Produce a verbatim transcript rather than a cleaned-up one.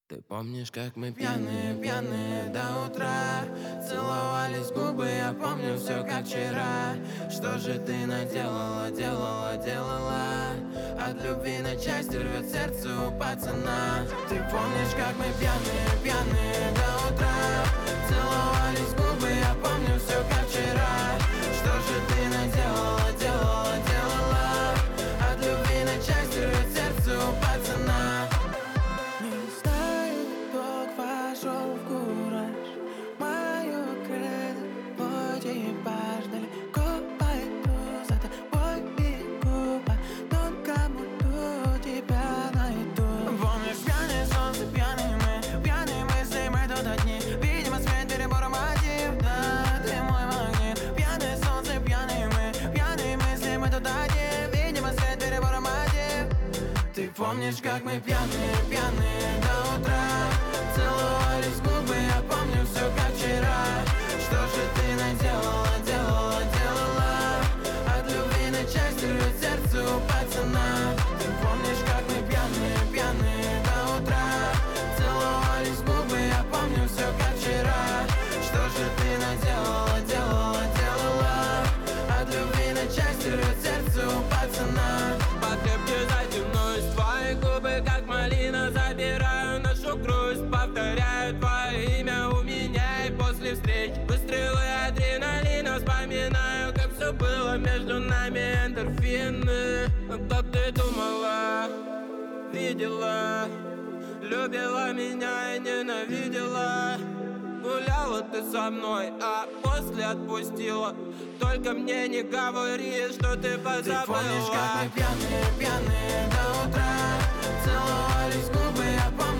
Ты помнишь, как мы пьяные, пьяные до утра целовались в губы, я помню все как вчера. Что же ты наделала, делала, делала? От любви на части рвет сердце у пацана. Ты помнишь, как мы пьяные, пьяные до утра целовались в губы, я помню все как вчера. Что же ты наделала, делала, делала? От любви на части рвет сердце у пацана. Пошел в кураж, мое кредо, путь и баш. Далеко пойду, за тобой бегу, потом кому-то тебя найду. Помнишь, пьяное солнце, пьяные мы, пьяные мысли, мы тут одни. Видимо, свет перебора мотив, да, ты мой магнит. Пьяное солнце, пьяные мы, пьяные мысли, мы тут одни. Видимо, свет перебора мотив. Ты помнишь, как мы пьяные, пьяные до утра целовались в губы, я помню все как вчера. Что же ты наделала, делала, делала? От любви на части рвет сердце у пацана. Ты помнишь, как мы пьяные, пьяные до утра целовались в губы, я помню все как вчера. Что же ты наделала, делала, делала? От любви на части рвет сердце у пацана. Покрепче затянусь, твои губы как малина. Забираю нашу грусть, повторяю твое имя у меня. И после встреч выстрелы адреналина. Вспоминаю, как все было между нами, эндорфины. Как ты думала, видела, любила меня и ненавидела. Гуляла ты со мной, а после отпустила. Только мне не говори, что ты позабыла. Ты помнишь, как мы пьяные, пьяные до утра целовались в губы, я помню